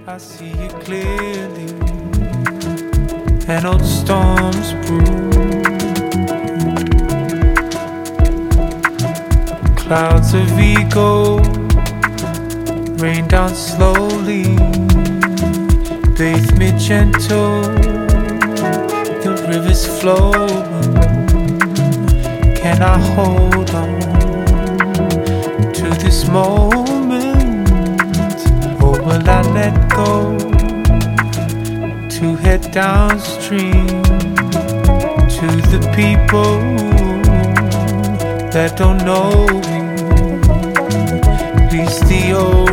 I see you clearly, and old storms brew. Clouds of ego rain down slowly, bathe me gentle, the rivers flowing. Can I hold on to this moment, or will I let go to head downstream to the people that don't know me? Release the old